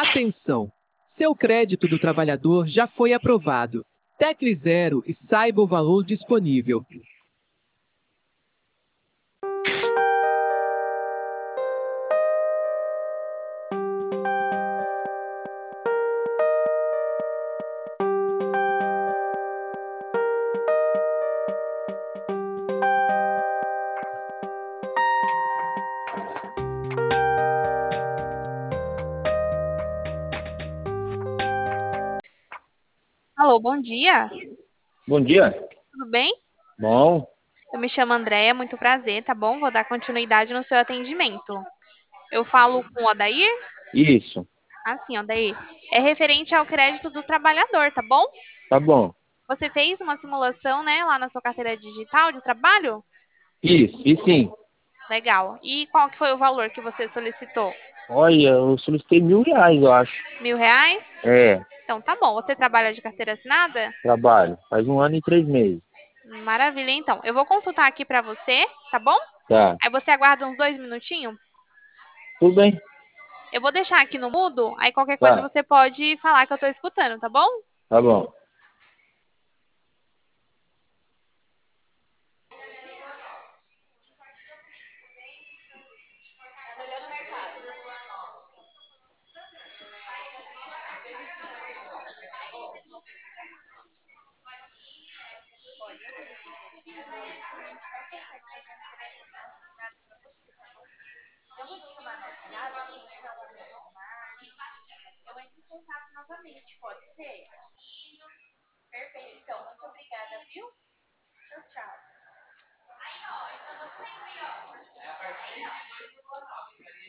Atenção! Seu crédito do trabalhador já foi aprovado. Tecle zero e saiba o valor disponível. Alô, bom dia. Bom dia. Tudo bem? Bom, Eu me chamo Andréia, muito prazer, tá bom? Vou dar continuidade no seu atendimento. Eu falo com o Odair? isso. Assim, Odair. É referente ao crédito do trabalhador, tá bom? Tá bom. Você fez uma simulação, né, lá na sua carteira digital de trabalho? Isso, e sim. Legal. E qual que foi o valor que você solicitou? Olha, eu solicitei R$ 1.000, eu acho. R$ 1.000? É, Então tá bom. Você trabalha de carteira assinada? trabalho. Faz 1 ano e 3 meses. Maravilha, então. Eu vou consultar aqui pra você, tá bom? Tá. Aí você aguarda uns 2 minutinhos. Tudo bem? Eu vou deixar aqui no mudo, aí qualquer coisa Tá. você pode falar que eu tô escutando, tá bom? Tá bom. Eu entro em contato novamente, pode ser? Perfeito, então. Muito obrigada, viu? Tchau, tchau.